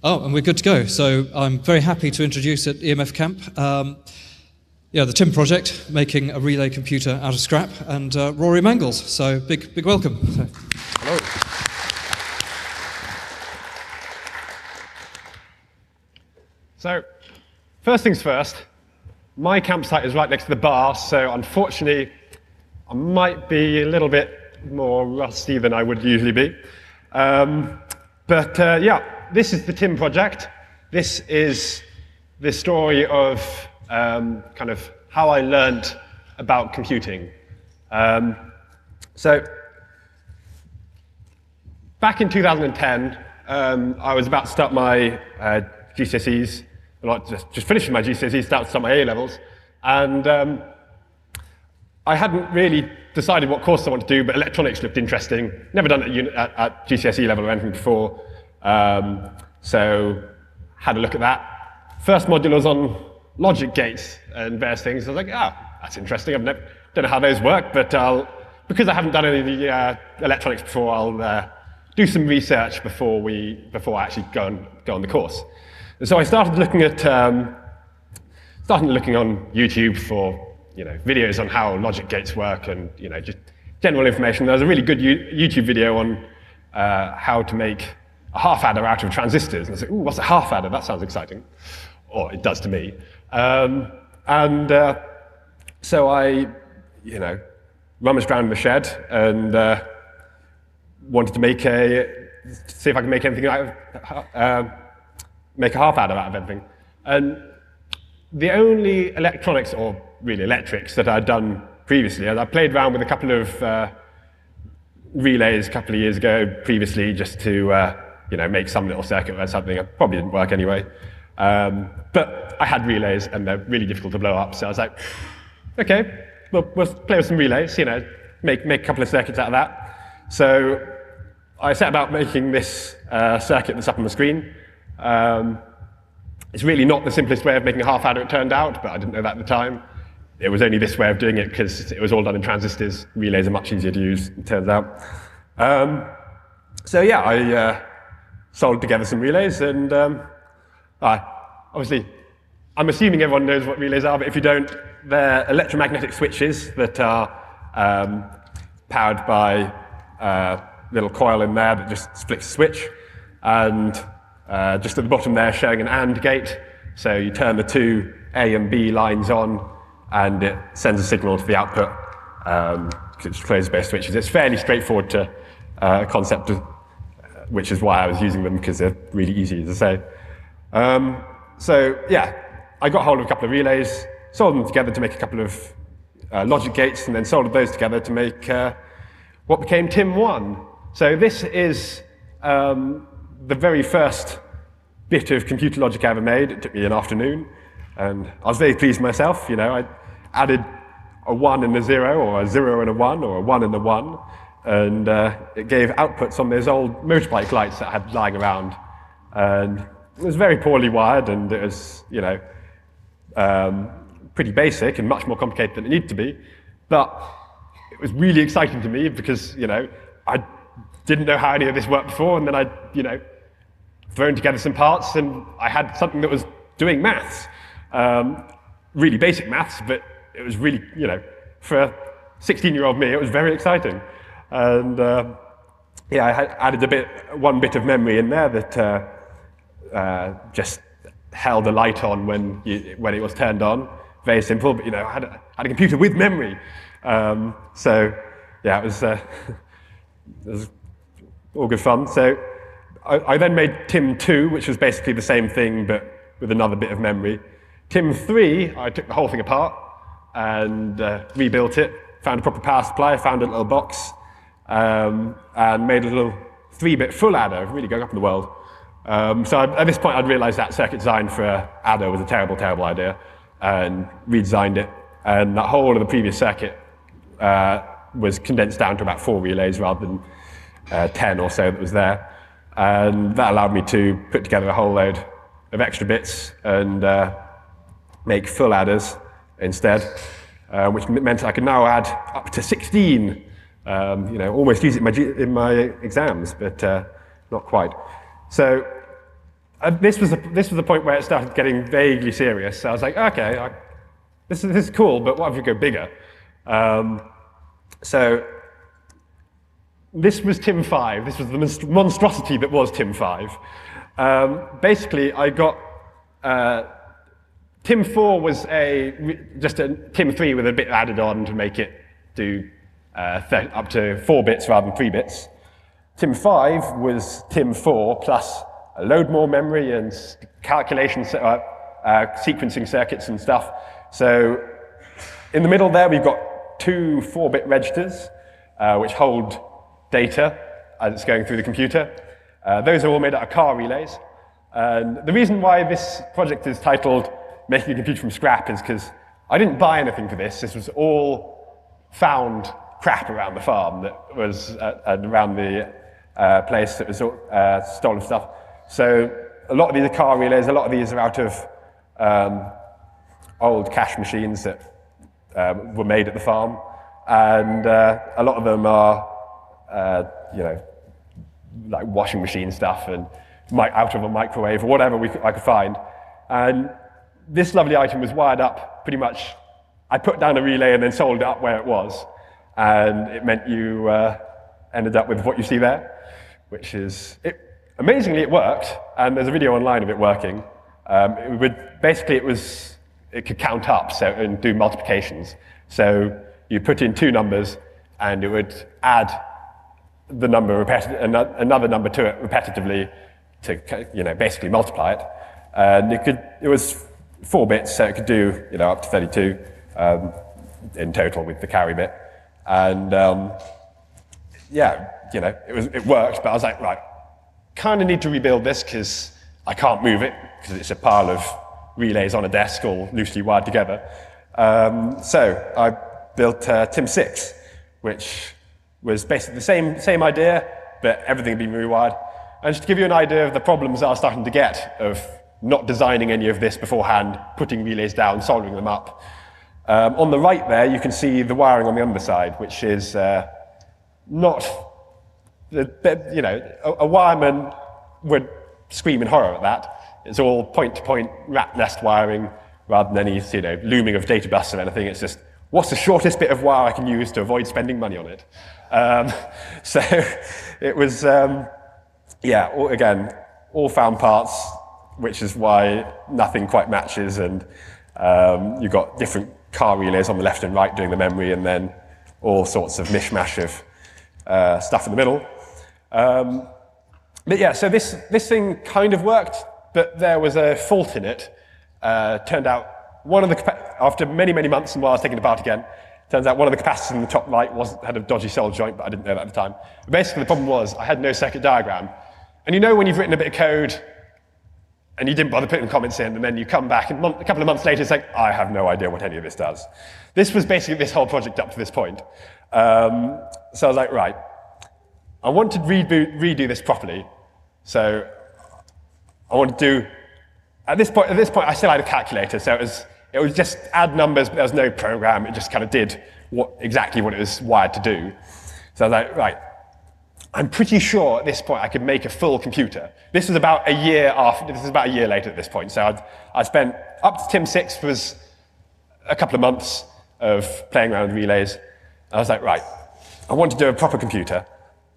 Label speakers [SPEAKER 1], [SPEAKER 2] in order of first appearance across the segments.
[SPEAKER 1] Oh, and we're good to go. So I'm very happy to introduce at EMF Camp, the TIM project, making a relay computer out of scrap, and Rory Mangles. So big welcome.
[SPEAKER 2] Hello. So, first things first, my campsite is right next to the bar, so unfortunately, I might be a little bit more rusty than I would usually be. This is the TIM project. This is the story of kind of how I learned about computing. So, back in 2010, I was about to start my GCSEs, not just finishing my GCSEs, about to start my A-levels, and I hadn't really decided what course I wanted to do, but electronics looked interesting. Never done it at GCSE level or anything before, so had a look at that. First module was on logic gates and various things. I was like, that's interesting. Don't know how those work, but because I haven't done any of the electronics before, I'll do some research before I actually go on the course. And so I started looking on YouTube for videos on how logic gates work and just general information. There was a really good YouTube video on how to make a half adder out of transistors. And I said, ooh, what's a half adder? That sounds exciting. Or it does to me. So I, rummaged around in the shed and wanted to see if I could make anything out of, make a half adder out of anything. And the only electronics, or really electrics, that I'd done previously, I played around with a couple of relays a couple of years ago previously, just to make some little circuit or something. It probably didn't work anyway. But I had relays, and they're really difficult to blow up, so I was like, okay, we'll play with some relays, make a couple of circuits out of that. So I set about making this circuit that's up on the screen. It's really not the simplest way of making a half adder, it turned out, but I didn't know that at the time. It was only this way of doing it because it was all done in transistors. Relays are much easier to use, it turns out. I soldered together some relays, and obviously, I'm assuming everyone knows what relays are, but if you don't, they're electromagnetic switches that are powered by a little coil in there that just splits a switch. And just at the bottom there, showing an AND gate. So you turn the two A and B lines on, and it sends a signal to the output. It's closed-based switches. It's fairly straightforward to concept, which is why I was using them, because they're really easy to say. I got hold of a couple of relays, soldered them together to make a couple of logic gates, and then soldered those together to make what became TIM-1. So this is the very first bit of computer logic I ever made. It took me an afternoon, and I was very pleased myself. I added a 1 and a 0, or a 0 and a 1, or a 1 and a 1, and it gave outputs on those old motorbike lights that I had lying around. And it was very poorly wired, and it was, pretty basic and much more complicated than it needed to be. But it was really exciting to me because, I didn't know how any of this worked before, and then I'd, thrown together some parts, and I had something that was doing maths. Really basic maths, but it was really, for a 16-year-old me, it was very exciting. And I had added one bit of memory in there that just held a light on when it was turned on. Very simple, but I had a computer with memory. It was all good fun. So I then made TIM-2, which was basically the same thing, but with another bit of memory. TIM-3, I took the whole thing apart and rebuilt it, found a proper power supply, found a little box, and made a little 3-bit full adder, really going up in the world. At this point, I'd realized that circuit design for an adder was a terrible, terrible idea, and redesigned it. And that whole of the previous circuit was condensed down to about 4 relays rather than 10 or so that was there. And that allowed me to put together a whole load of extra bits and make full adders instead, which meant I could now add up to 16. Almost use it in my exams, but not quite. So this was the point where it started getting vaguely serious. So I was like, okay, this is cool, but what if we go bigger? So this was TIM5. This was the monstrosity that was TIM5. Basically, I got TIM4 was just a TIM3 with a bit added on to make it do up to 4 bits rather than 3 bits. TIM5 was TIM4 plus a load more memory and calculation sequencing circuits and stuff. So in the middle there, we've got 2 4-bit registers, which hold data as it's going through the computer. Those are all made out of car relays. And the reason why this project is titled Making a Computer from Scrap is because I didn't buy anything for this. This was all found crap around the farm that was around the place that was stolen stuff. So a lot of these are car relays. A lot of these are out of old cash machines that were made at the farm, and a lot of them are, like washing machine stuff and out of a microwave or whatever I could find. And this lovely item was wired up pretty much. I put down a relay and then sold it up where it was, and it meant you ended up with what you see there, which is amazingly it worked. And there's a video online of it working. It could count up and do multiplications. So you put in 2 numbers, and it would add the number another number to it repetitively to basically multiply it. And it was 4 bits, so it could do up to 32 in total with the carry bit. And it worked. But I was like, right, kind of need to rebuild this because I can't move it because it's a pile of relays on a desk all loosely wired together. So I built TIM6, which was basically the same idea, but everything had been rewired. And just to give you an idea of the problems I was starting to get of not designing any of this beforehand, putting relays down, soldering them up. On the right there, you can see the wiring on the underside, which is not, a wireman would scream in horror at that. It's all point-to-point rat nest wiring rather than any looming of data bus or anything. It's just, what's the shortest bit of wire I can use to avoid spending money on it? So it was, all found parts, which is why nothing quite matches. And you've got different car relays on the left and right doing the memory, and then all sorts of mishmash of stuff in the middle. But yeah, so this thing kind of worked, but there was a fault in it. Turned out after many, many months and while I was taking it apart again, turns out one of the capacitors in the top right had a dodgy solder joint, but I didn't know that at the time. But basically, the problem was I had no circuit diagram. And when you've written a bit of code and you didn't bother putting comments in, and then you come back and a couple of months later, it's like, I have no idea what any of this does. This was basically this whole project up to this point. So I was like, right, I want to redo this properly. So I want to do, at this point, I still had a calculator, so it was just add numbers, but there was no program. It just kind of did exactly what it was wired to do. So I was like, right, I'm pretty sure at this point I could make a full computer. This was about a year later at this point. So I spent up to TIM6 was a couple of months of playing around with relays. I was like, right, I want to do a proper computer,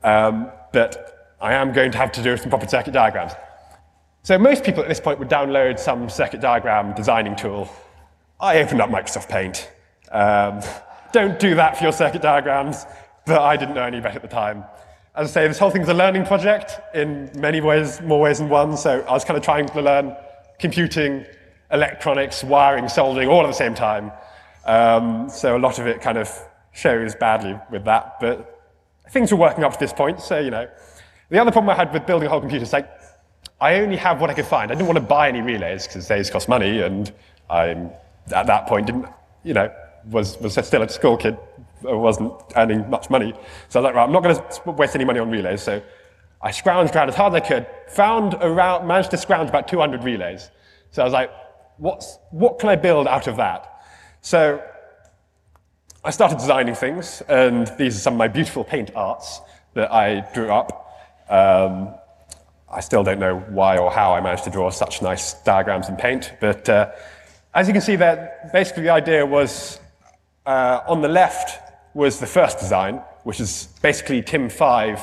[SPEAKER 2] but I am going to have to do some proper circuit diagrams. So most people at this point would download some circuit diagram designing tool. I opened up Microsoft Paint. Don't do that for your circuit diagrams, but I didn't know any better at the time. As I say, this whole thing's a learning project in many ways, more ways than one, so I was kind of trying to learn computing, electronics, wiring, soldering, all at the same time. So a lot of it kind of shows badly with that, but things were working up to this point, so The other problem I had with building a whole computer is like, I only have what I could find. I didn't want to buy any relays because these cost money, and I, at that point, was still a school kid. I wasn't earning much money. So I was like, right, I'm not going to waste any money on relays. So I scrounged around as hard as I could, managed to scrounge about 200 relays. So I was like, what can I build out of that? So I started designing things, and these are some of my beautiful paint arts that I drew up. I still don't know why or how I managed to draw such nice diagrams in Paint, but as you can see there, basically the idea was on the left was the first design, which is basically TIM5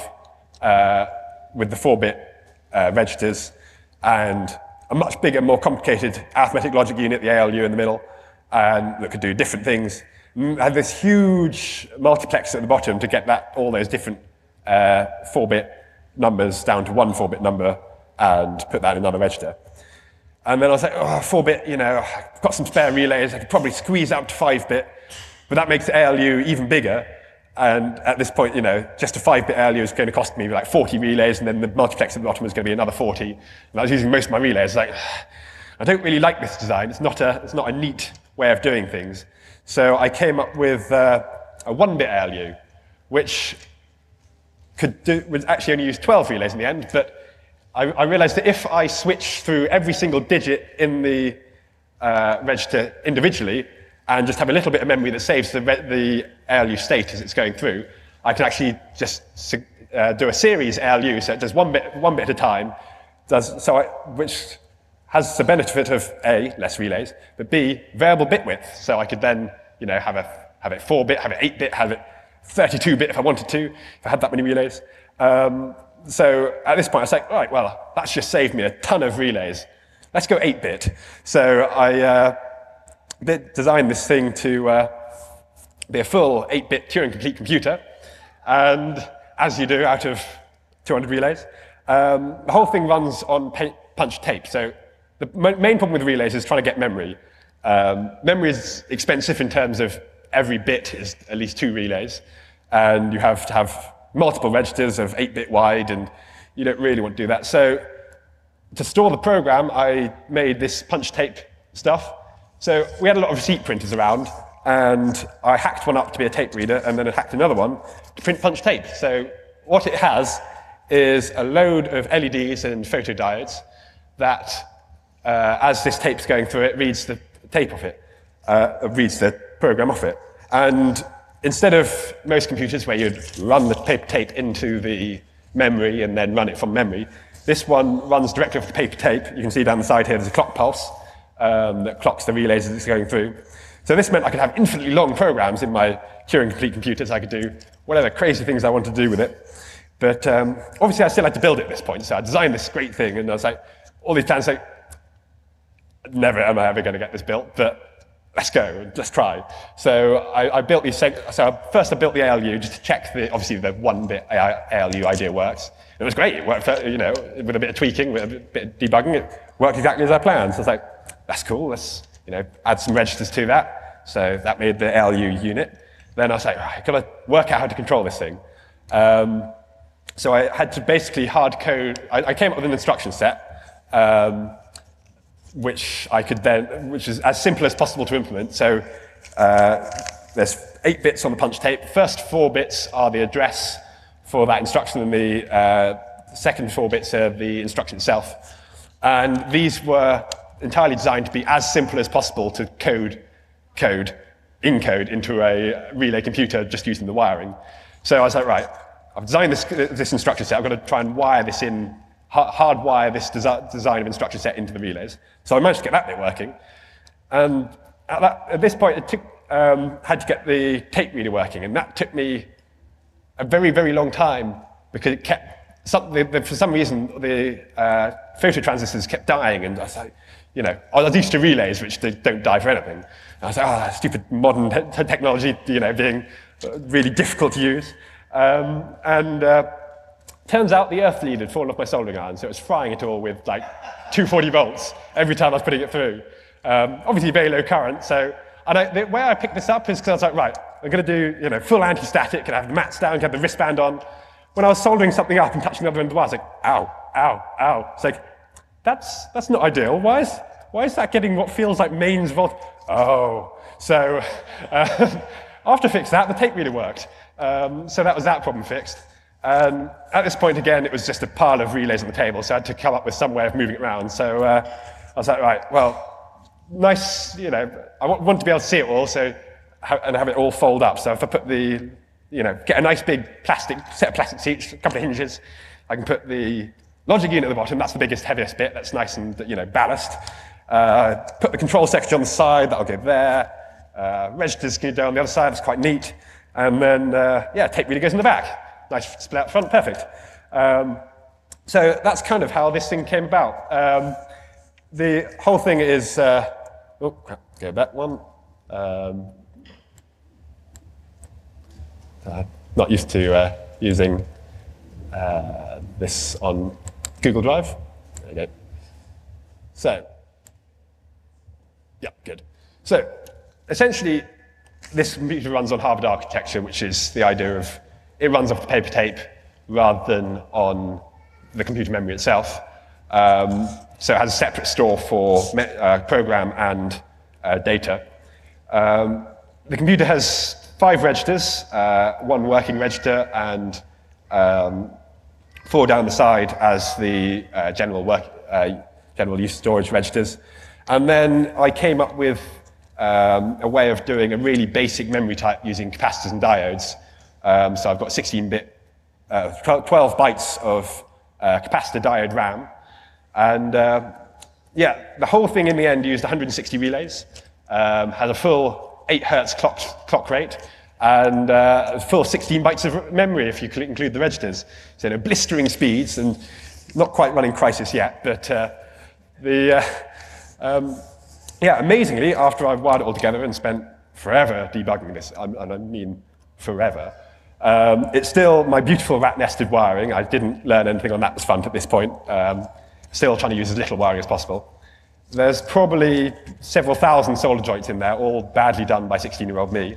[SPEAKER 2] with the 4-bit registers and a much bigger, more complicated arithmetic logic unit, the ALU in the middle, and that could do different things. Had this huge multiplexer at the bottom to get all those different 4-bit numbers down to one 4-bit number and put that in another register. And then I was like, oh, 4-bit, I've got some spare relays, I could probably squeeze out to 5-bit, but that makes the ALU even bigger. And at this point, just a 5-bit ALU is going to cost me like 40 relays, and then the multiplexer at the bottom is going to be another 40. And I was using most of my relays. Like, I don't really like this design. It's not a neat way of doing things. So I came up with a 1-bit ALU, which would actually only use 12 relays in the end, but I realized that if I switch through every single digit in the register individually and just have a little bit of memory that saves the ALU state as it's going through, I can actually just do a series ALU, so it does one bit at a time, which has the benefit of A, less relays, but B, variable bit width, so I could then have it 4-bit, have it 8-bit, have it 32-bit if I wanted to, if I had that many relays. So at this point, I was like, all right, well, that's just saved me a ton of relays. Let's go 8-bit. So I designed this thing to be a full 8-bit Turing-complete computer. And as you do out of 200 relays, the whole thing runs on punch tape. So the main problem with relays is trying to get memory. Memory is expensive in terms of every bit is at least 2 relays. And you have to have multiple registers of 8-bit wide, and you don't really want to do that. So to store the program, I made this punch tape stuff. So we had a lot of receipt printers around, and I hacked one up to be a tape reader, and then I hacked another one to print punch tape. So what it has is a load of LEDs and photodiodes that, as this tape's going through it, reads the tape off it, reads the program off it. And instead of most computers where you'd run the paper tape into the memory and then run it from memory, this one runs directly off the paper tape. You can see down the side here there's a clock pulse that clocks the relays as it's going through. So this meant I could have infinitely long programs in my Turing-complete computers. I could do whatever crazy things I wanted to do with it. But obviously I still had to build it at this point. So I designed this great thing, and I was like, all these plans, like, never am I ever going to get this built, but let's go, let's try. So I built these. So first I built the ALU just to check obviously the 1-bit ALU idea works. It was great. It worked, with a bit of tweaking, with a bit of debugging. It worked exactly as I planned. So I was like, that's cool. Let's add some registers to that. So that made the ALU unit. Then I was like, right, I've got to work out how to control this thing. So I had to basically hard code. I came up with an instruction set. Which is as simple as possible to implement. So there's 8 bits on the punch tape. First 4 bits are the address for that instruction, and the second 4 bits are the instruction itself. And these were entirely designed to be as simple as possible to encode into a relay computer just using the wiring. So I was like, right, I've designed this instruction set. I've got to try and wire this in, hardwire this design of instruction set into the relays. So I managed to get that bit working. And at this point, it had to get the tape reader working. And that took me a very, very long time because it kept, for some reason, the phototransistors kept dying. And I was like, I was used to relays, which they don't die for anything. And I was like, oh, that stupid modern technology, being really difficult to use. Turns out the earth lead had fallen off my soldering iron, so it was frying it all with like 240 volts every time I was putting it through. Obviously very low current, so the way I picked this up is because I was like, right, I'm going to do full anti-static, can have the mats down, can have the wristband on. When I was soldering something up and touching the other end of the wire, I was like, ow, ow, ow. It's like, that's not ideal. Why is that getting what feels like mains volt? Oh, so after I fixed that, the tape reader worked. So that was that problem fixed. At this point, again, it was just a pile of relays on the table, so I had to come up with some way of moving it around. So I was like, right, well, nice, I want to be able to see it all, and have it all fold up. So if I put get a nice big set of plastic seats, a couple of hinges, I can put the Logic unit at the bottom, that's the biggest, heaviest bit. That's nice and ballast. Put the control secretary on the side, that'll go there. Registers can go on the other side, that's quite neat. And then, tape reader goes in the back. Nice split out front, perfect. So that's kind of how this thing came about. The whole thing is, go back one. Not used to using this on Google Drive. There you go. So, yeah, good. So, essentially, this computer runs on Harvard architecture, which is the idea of it runs off the paper tape rather than on the computer memory itself. So it has a separate store for program and data. The computer has 5 registers, 1 working register and 4 down the side as the general use storage registers. And then I came up with a way of doing a really basic memory type using capacitors and diodes. So I've got 16-bit, 12 bytes of capacitor diode RAM. And the whole thing in the end used 160 relays, had a full 8 hertz clock rate, and a full 16 bytes of memory if you include the registers. So blistering speeds, and not quite running Crysis yet, but amazingly, after I've wired it all together and spent forever debugging this, and I mean forever, it's still my beautiful rat-nested wiring. I didn't learn anything on that was fun at this point. Still trying to use as little wiring as possible. There's probably several thousand solder joints in there, all badly done by 16-year-old me.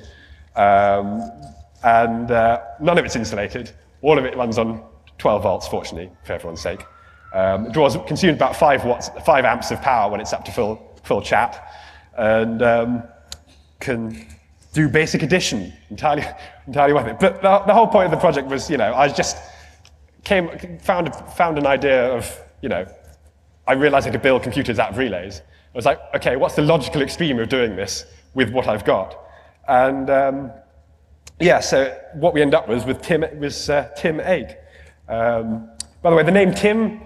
[SPEAKER 2] None of it's insulated. All of it runs on 12 volts, fortunately, for everyone's sake. It consumes about 5 amps of power when it's up to full chat, and can do basic addition entirely worth it. But the whole point of the project was, I just found an idea of, I realized I could build computers out of relays. I was like, okay, what's the logical extreme of doing this with what I've got? And so what we ended up with Tim was Tim 8. By the way, the name Tim,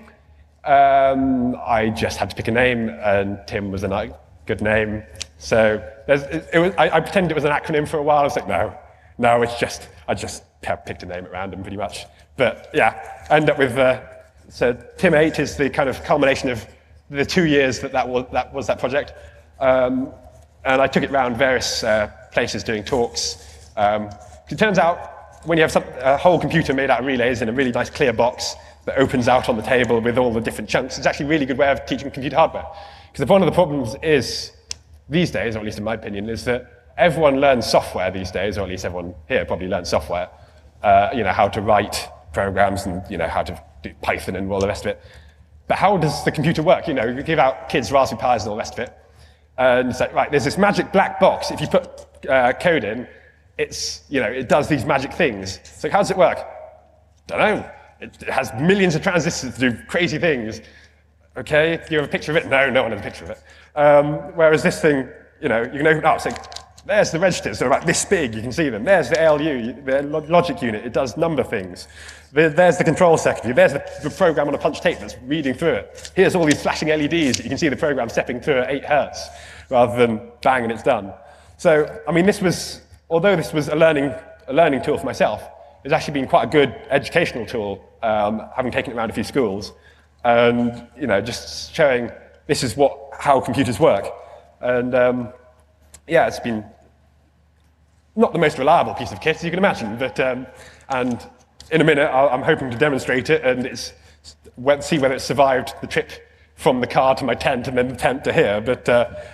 [SPEAKER 2] I just had to pick a name, and Tim was a good name. So I pretended it was an acronym for a while. I was like, no, I just picked a name at random, pretty much. But yeah, I ended up with. So Tim 8 is the kind of culmination of the 2 years that was that project. And I took it around various places doing talks. It turns out when you have a whole computer made out of relays in a really nice clear box that opens out on the table with all the different chunks, it's actually a really good way of teaching computer hardware. Because one of the problems is, these days, or at least in my opinion, is that everyone learns software these days, or at least everyone here probably learns software, how to write programs and how to do Python and all the rest of it. But how does the computer work? You give out kids Raspberry Pis and all the rest of it. And it's like, right, there's this magic black box. If you put code in, it does these magic things. So how does it work? Don't know. It has millions of transistors to do crazy things. Okay, do you have a picture of it? No, no one has a picture of it. Whereas this thing, you can open it up. So there's the registers. They're about this big. You can see them. There's the ALU, the logic unit. It does number things. There's the control secretary. There's the program on a punch tape that's reading through it. Here's all these flashing LEDs that you can see the program stepping through at 8 hertz rather than bang and it's done. So, I mean, although this was a learning tool for myself, it's actually been quite a good educational tool, having taken it around a few schools, and just showing this is how computers work. And it's been not the most reliable piece of kit, as you can imagine, but and in a minute I'm hoping to demonstrate it and see whether it survived the trip from the car to my tent and then the tent to here. But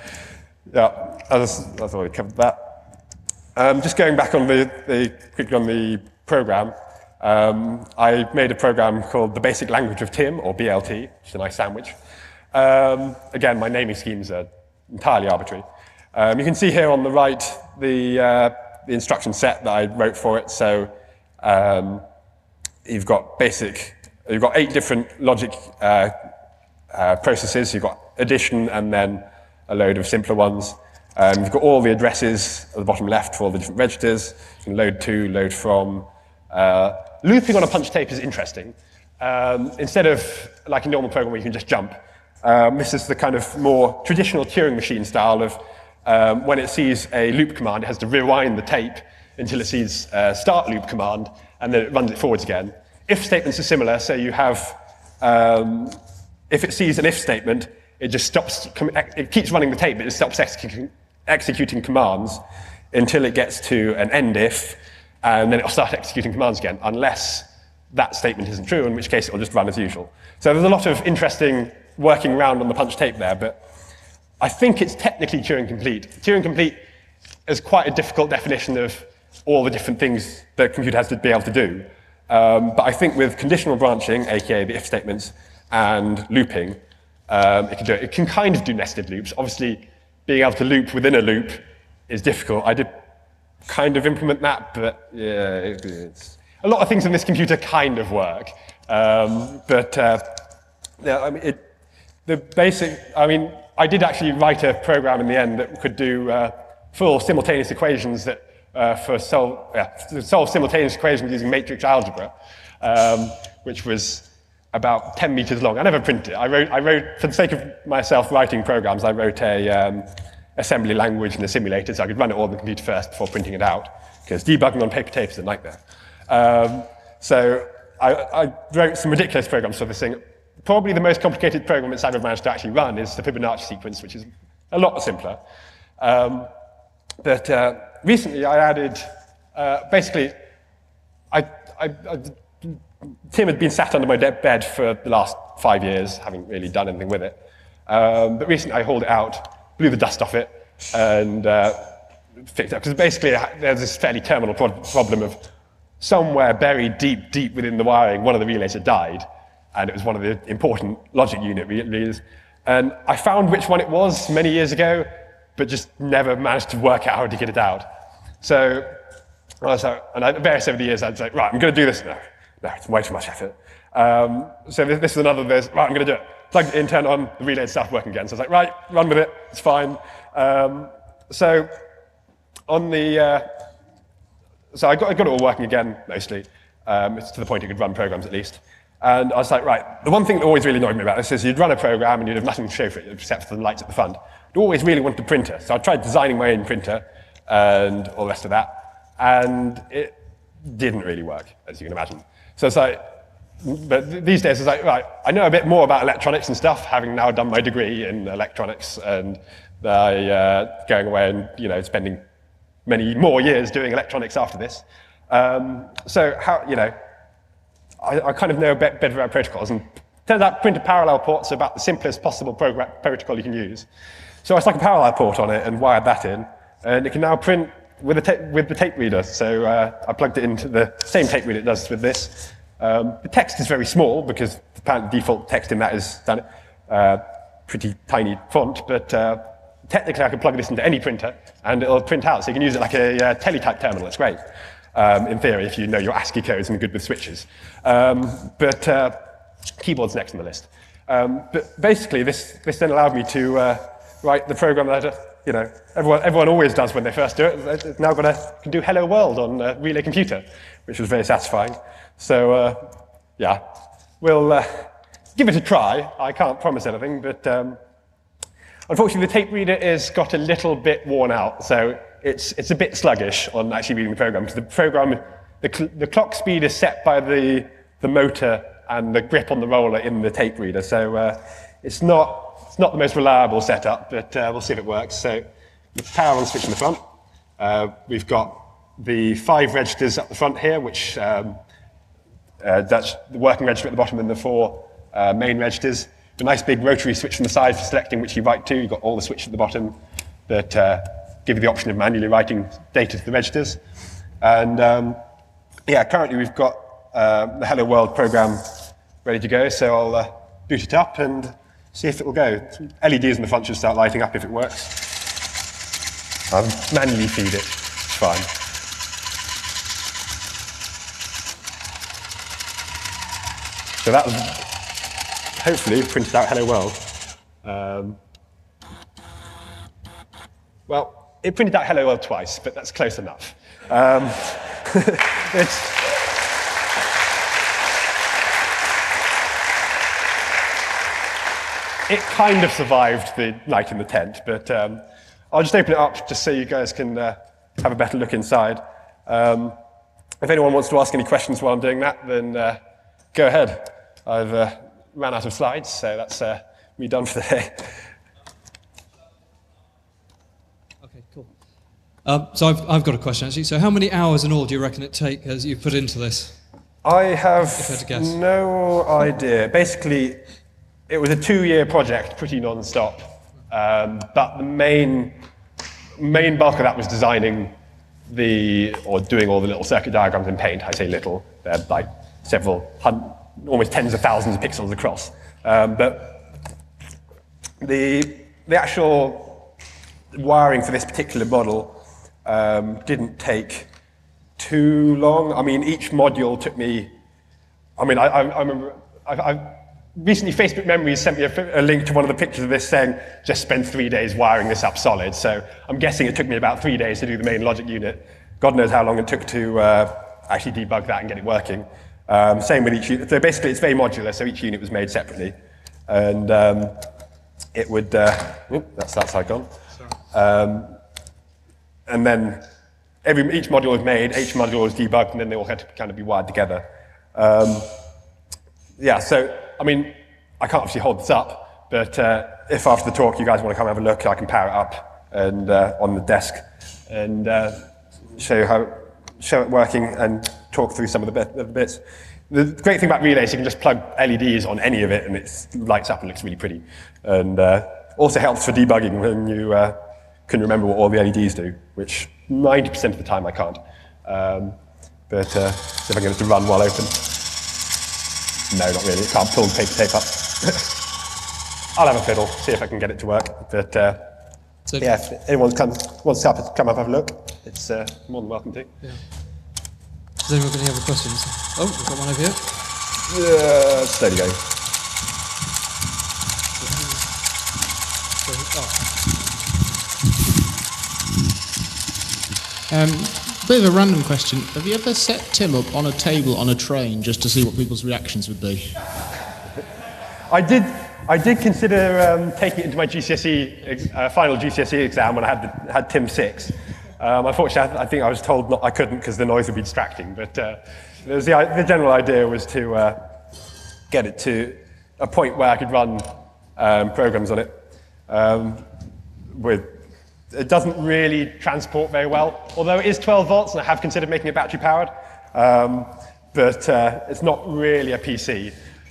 [SPEAKER 2] I've already covered that. Just going back on quickly on the program, I made a program called The Basic Language of Tim, or BLT, which is a nice sandwich. Again, my naming schemes are entirely arbitrary. You can see here on the right the instruction set that I wrote for it. So you've got 8 different logic processes. You've got addition and then a load of simpler ones. You've got all the addresses at the bottom left for all the different registers. You can load to, load from. Looping on a punch tape is interesting. instead of like a normal program where you can just jump, this is the kind of more traditional Turing machine style of when it sees a loop command, it has to rewind the tape until it sees a start loop command, and then it runs it forwards again. If statements are similar, so you have, if it sees an if statement, it just stops, it keeps running the tape, but it stops executing commands until it gets to an end if, and then it'll start executing commands again, unless that statement isn't true, in which case it'll just run as usual. So there's a lot of interesting working around on the punch tape there, but I think it's technically Turing complete. Turing complete is quite a difficult definition of all the different things that a computer has to be able to do. But I think with conditional branching, aka the if statements, and looping, it can do it. It can kind of do nested loops. Obviously, being able to loop within a loop is difficult. I did kind of implement that, but yeah, it's, a lot of things in this computer kind of work. Yeah, I mean, I did actually write a program in the end that could do full simultaneous equations that solve simultaneous equations using matrix algebra, which was about 10 meters long. I never printed it. I wrote, for the sake of myself writing programs, I wrote a assembly language in a simulator so I could run it all on the computer first before printing it out, because debugging on paper tape is a nightmare. So I wrote some ridiculous programs for this thing. Probably the most complicated program it's ever managed to actually run is the Fibonacci sequence, which is a lot simpler. Recently I added, basically, Tim had been sat under my bed for the last 5 years, haven't really done anything with it. But recently I hauled it out, blew the dust off it, and fixed it up. Because basically there's this fairly terminal problem of somewhere buried deep, deep within the wiring, one of the relays had died, and it was one of the important logic unit relays. And I found which one it was many years ago, but just never managed to work out how to get it out. So, various over the years, I'd say, right, I'm going to do this. No, it's way too much effort. So this is another, right, I'm going to do it. Plugged it in, turned on, the relay stuff working again. So I was like, right, run with it, it's fine. So I got it all working again, mostly. It's to the point it could run programs at least. And I was like, right, the one thing that always really annoyed me about this is you'd run a program and you'd have nothing to show for it except for the lights at the front. I'd always really wanted a printer. So I tried designing my own printer and all the rest of that. And it didn't really work, as you can imagine. So it's like, but these days it's like, right, I know a bit more about electronics and stuff, having now done my degree in electronics and going away and spending many more years doing electronics after this. So how, I kind of know a bit better about protocols, and turns out printer parallel ports are about the simplest possible protocol you can use. So I stuck a parallel port on it and wired that in, and it can now print with the tape reader. So I plugged it into the same tape reader it does with this. The text is very small because the default text in that is pretty tiny font, but technically I can plug this into any printer and it'll print out. So you can use it like a teletype terminal. It's great. In theory, if you know your ASCII codes and are good with switches. Keyboard's next on the list. But basically, this then allowed me to write the program that everyone always does when they first do it. It's now can do Hello World on a Relay computer, which was very satisfying. So yeah, we'll give it a try. I can't promise anything, but unfortunately, the tape reader has got a little bit worn out. So it's a bit sluggish on actually reading the program, because the program, the clock speed is set by the motor and the grip on the roller in the tape reader. So it's not the most reliable setup, but we'll see if it works. So the power on switch in the front. We've got the 5 registers up the front here, which that's the working register at the bottom and the 4 main registers. A nice big rotary switch on the side for selecting which you write to. You've got all the switches at the bottom that give you the option of manually writing data to the registers. And yeah, currently we've got the Hello World program ready to go, so I'll boot it up and see if it will go. LEDs in the front should start lighting up if it works. I'll manually feed it, it's fine. So that was hopefully printed out Hello World. Well, it printed out Hello World twice, but that's close enough. it kind of survived the night in the tent, but I'll just open it up just so you guys can have a better look inside. If anyone wants to ask any questions while I'm doing that, then go ahead. I've ran out of slides, so that's me done for the day.
[SPEAKER 1] Okay, cool. So I've got a question, actually. So how many hours in all do you reckon it take as you put into this?
[SPEAKER 2] I have
[SPEAKER 1] had to guess.
[SPEAKER 2] no idea. Basically, it was a 2-year project, pretty non-stop. But the main bulk of that was designing or doing all the little circuit diagrams in Paint. I say little, they're like almost tens of thousands of pixels across. But the actual wiring for this particular model didn't take too long. I mean, each module took me, I remember, recently Facebook Memories sent me a link to one of the pictures of this saying, just spend 3 days wiring this up solid. So I'm guessing it took me about 3 days to do the main logic unit. God knows how long it took to actually debug that and get it working. Same with each unit. So basically it's very modular, so each unit was made separately. And it would, that's that side gone. And then each module was made, each module was debugged, and then they all had to kind of be wired together. Yeah, so, I mean, I can't obviously hold this up, but if after the talk you guys want to come have a look, I can power it up and on the desk and show it working and talk through some of the bits. The great thing about Relay is you can just plug LEDs on any of it and it lights up and looks really pretty. And also helps for debugging when you can remember what all the LEDs do, which 90% of the time I can't. But see if I can get it to run while open. No, not really. It can't pull the paper tape up. I'll have a fiddle, see if I can get it to work. But yeah, if anyone wants to come up and have a look, it's more than welcome to.
[SPEAKER 1] Yeah. Has anyone got any other questions? Oh, we've got one over here.
[SPEAKER 2] Steady going.
[SPEAKER 3] Bit of a random question. Have you ever set Tim up on a table on a train just to see what people's reactions would be?
[SPEAKER 2] I did consider taking it into my GCSE final GCSE exam when I had Tim 6. Unfortunately, I think I was told I couldn't because the noise would be distracting. But the general idea was to get it to a point where I could run programs on it. It doesn't really transport very well, although it is 12 volts, and I have considered making it battery powered. But it's not really a PC.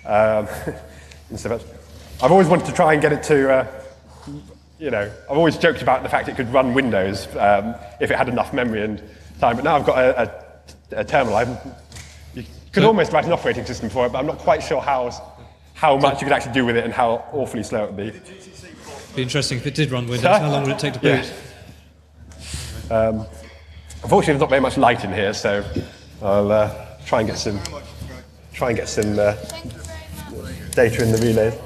[SPEAKER 2] I've always wanted to try and get it to, I've always joked about the fact it could run Windows if it had enough memory and time, but now I've got a terminal. You could almost write an operating system for it, but I'm not quite sure how much you could actually do with it and how awfully slow it would be.
[SPEAKER 1] It'd be interesting if it did run Windows. How long would it take to boot?
[SPEAKER 2] Yeah. Unfortunately, there's not very much light in here, so I'll try and get some data in the relay.